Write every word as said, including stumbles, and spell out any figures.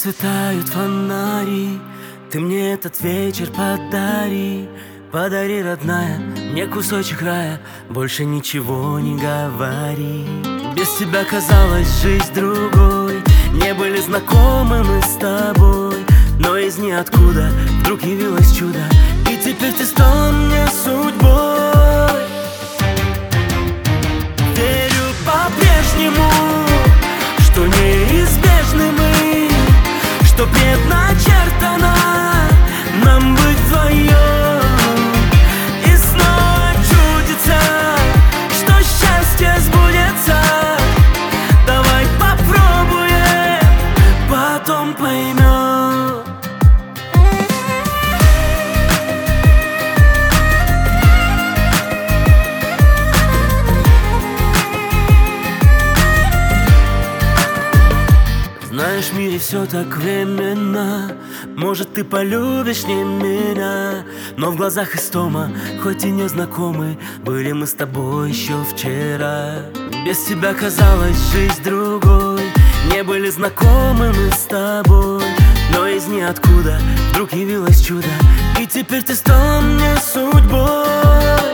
Расцветают фонари, ты мне этот вечер подари. Подари, родная, мне кусочек рая, больше ничего не говори. Без тебя казалась жизнь другой, не были знакомы мы с тобой, но из ниоткуда вдруг явилось чудо, и теперь ты стала мне судьбой. Верю по-прежнему, что неизбежны мы, что предначертано нам быть вдвоем. И снова чудится, что счастье сбудется. Давай попробуем, потом поймем. Знаешь, в мире все так временно. Может, ты полюбишь не меня, но в глазах истома, хоть и не знакомы, были мы с тобой еще вчера. Без тебя казалась жизнь другой, не были знакомы мы с тобой, но из ниоткуда вдруг явилось чудо, и теперь ты стала мне судьбой.